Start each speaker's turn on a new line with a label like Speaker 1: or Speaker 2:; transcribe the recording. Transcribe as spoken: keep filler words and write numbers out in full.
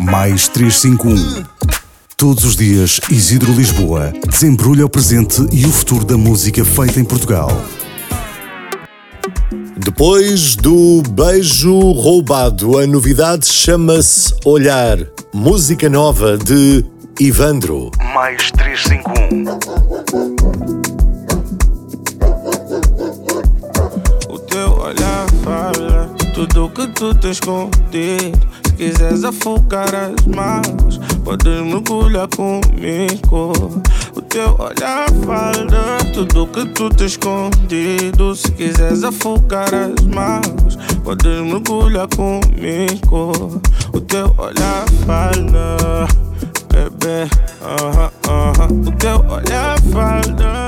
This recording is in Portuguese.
Speaker 1: mais trezentos e cinquenta e um. Todos os dias, Isidro Lisboa desembrulha o presente e o futuro da música feita em Portugal.
Speaker 2: Depois do beijo roubado, a novidade chama-se Olhar. Música nova de Ivandro.
Speaker 1: Mais trezentos e cinquenta e um.
Speaker 3: O teu olhar fala tudo que tu tens escondido. Se quiseres afogar as mágoas, podes mergulhar comigo. O teu olhar fala tudo que tu tens escondido. Se quiseres afogar as mágoas, podes mergulhar comigo. O teu olhar fala, bebê, uh-huh, uh-huh. O teu olhar fala.